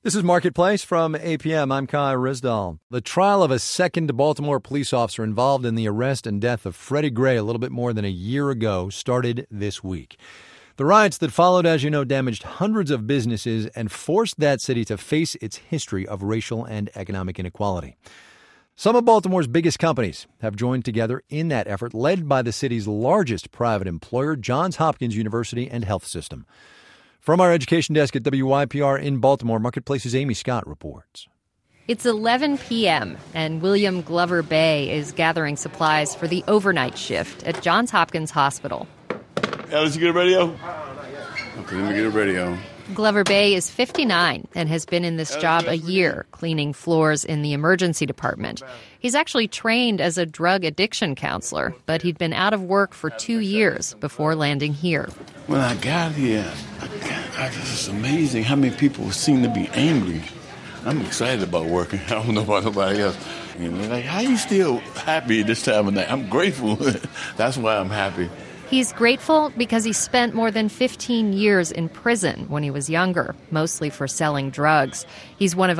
This is Marketplace from APM. I'm Kai Rizdal. The trial of a second Baltimore police officer involved in the arrest and death of Freddie Gray a little bit more than a year ago started this week. The riots that followed, as you know, damaged hundreds of businesses and forced that city to face its history of racial and economic inequality. Some of Baltimore's biggest companies have joined together in that effort, led by the city's largest private employer, Johns Hopkins University and Health System. From our education desk at WYPR in Baltimore, Marketplace's Amy Scott reports. It's 11 p.m., and William Glover Bay is gathering supplies for the overnight shift at Johns Hopkins Hospital. Did you get a radio? Okay, let me get a radio. Glover Bay is 59 and has been in this job a year, cleaning floors in the emergency department. He's actually trained as a drug addiction counselor, but he'd been out of work for 2 years before landing here. When I got here, it's amazing how many people seem to be angry. I'm excited about working. I don't know about nobody else. And they're like, how you still happy this time of night? I'm grateful. That's why I'm happy. He's grateful because he spent more than 15 years in prison when he was younger, mostly for selling drugs. He's one of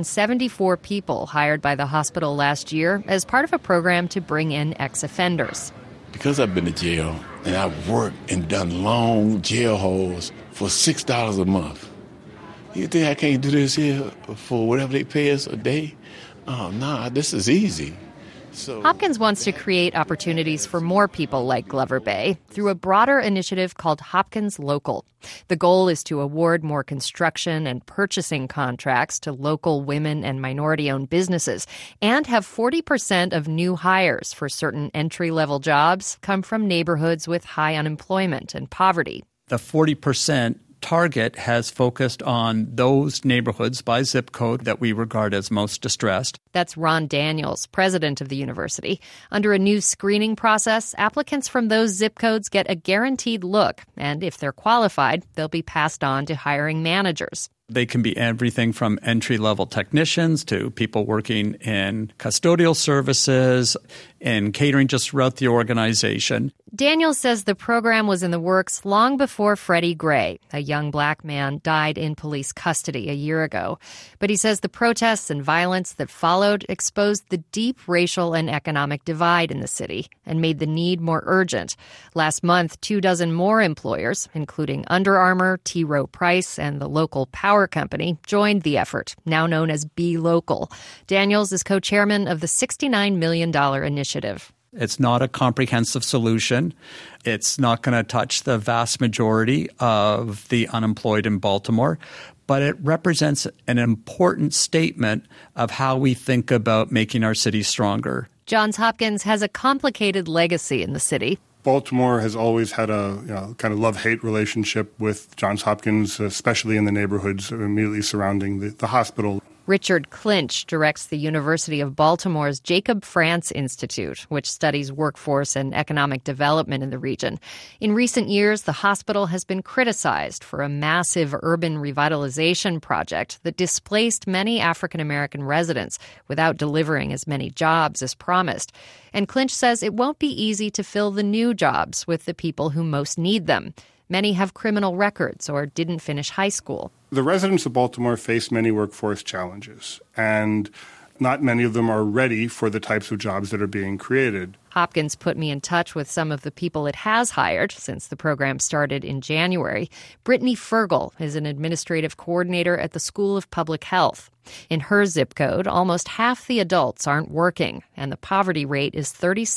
174 people hired by the hospital last year as part of a program to bring in ex-offenders. Because I've been to jail and I've worked and done long jail holds for $6 a month, you think I can't do this here for whatever they pay us a day? Oh, nah, this is easy. Hopkins wants to create opportunities for more people like Glover Bay through a broader initiative called Hopkins Local. The goal is to award more construction and purchasing contracts to local women and minority-owned businesses and have 40% of new hires for certain entry-level jobs come from neighborhoods with high unemployment and poverty. The 40% target has focused on those neighborhoods by zip code that we regard as most distressed. That's Ron Daniels, president of the university. Under a new screening process, applicants from those zip codes get a guaranteed look, and if they're qualified, they'll be passed on to hiring managers. They can be everything from entry-level technicians to people working in custodial services and catering just throughout the organization. Daniels says the program was in the works long before Freddie Gray, a young black man, died in police custody a year ago. But he says the protests and violence that followed exposed the deep racial and economic divide in the city and made the need more urgent. Last month, 24 more employers, including Under Armour, T. Rowe Price, and the local power company, joined the effort, now known as Be Local. Daniels is co-chairman of the $69 million initiative. It's not a comprehensive solution. It's not going to touch the vast majority of the unemployed in Baltimore, but it represents an important statement of how we think about making our city stronger. Johns Hopkins has a complicated legacy in the city. Baltimore has always had a kind of love-hate relationship with Johns Hopkins, especially in the neighborhoods immediately surrounding the hospital. Richard Clinch directs the University of Baltimore's Jacob Frantz Institute, which studies workforce and economic development in the region. In recent years, the hospital has been criticized for a massive urban revitalization project that displaced many African-American residents without delivering as many jobs as promised. And Clinch says it won't be easy to fill the new jobs with the people who most need them. Many have criminal records or didn't finish high school. The residents of Baltimore face many workforce challenges, and not many of them are ready for the types of jobs that are being created. Hopkins put me in touch with some of the people it has hired since the program started in January. Brittany Fergal is an administrative coordinator at the School of Public Health. In her zip code, almost half the adults aren't working, and the poverty rate is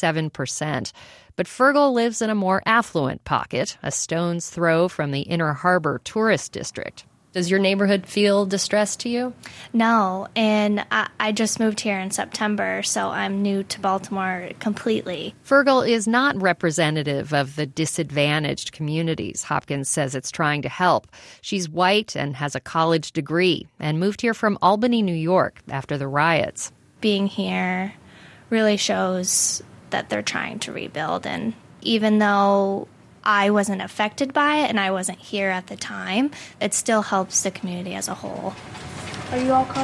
37%. But Fergal lives in a more affluent pocket, a stone's throw from the Inner Harbor tourist district. Does your neighborhood feel distressed to you? No, and I just moved here in September, so I'm new to Baltimore completely. Fergal is not representative of the disadvantaged communities Hopkins says it's trying to help. She's white and has a college degree and moved here from Albany, New York after the riots. Being here really shows that they're trying to rebuild, and even though I wasn't affected by it and I wasn't here at the time, it still helps the community as a whole. Are you all caught up?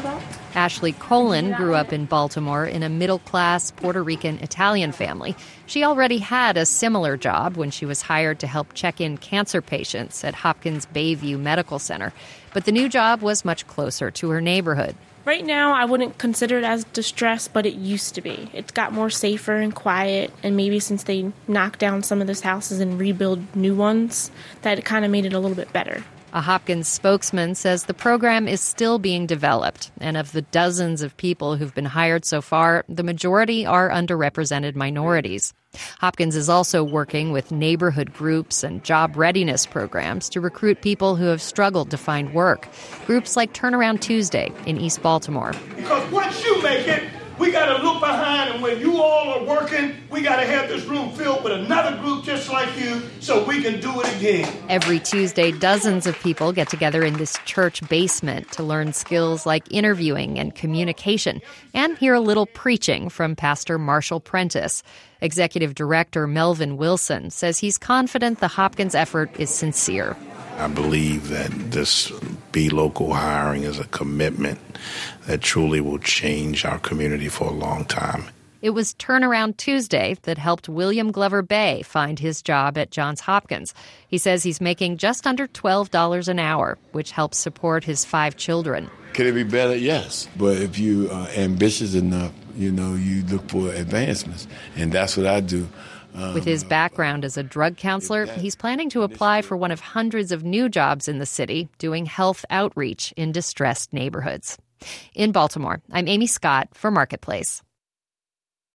Ashley Colin grew up in Baltimore in a middle-class Puerto Rican-Italian family. She already had a similar job when she was hired to help check in cancer patients at Hopkins Bayview Medical Center. But the new job was much closer to her neighborhood. Right now, I wouldn't consider it as distressed, but it used to be. It's got more safer and quiet, and maybe since they knocked down some of those houses and rebuild new ones, that it kind of made it a little bit better. A Hopkins spokesman says the program is still being developed, and of the dozens of people who've been hired so far, the majority are underrepresented minorities. Hopkins is also working with neighborhood groups and job readiness programs to recruit people who have struggled to find work. Groups like Turnaround Tuesday in East Baltimore. Because once you make it, we got to look behind, and when you all are working, we got to have this room filled with another group just like you so we can do it again. Every Tuesday, dozens of people get together in this church basement to learn skills like interviewing and communication and hear a little preaching from Pastor Marshall Prentice. Executive Director Melvin Wilson says he's confident the Hopkins effort is sincere. I believe that this Be Local hiring is a commitment that truly will change our community for a long time. It was Turnaround Tuesday that helped William Glover Bay find his job at Johns Hopkins. He says he's making just under $12 an hour, which helps support his 5 children. Could it be better? Yes. But if you are ambitious enough, you look for advancements. And that's what I do. With his background as a drug counselor, he's planning to apply for one of hundreds of new jobs in the city, doing health outreach in distressed neighborhoods. In Baltimore, I'm Amy Scott for Marketplace.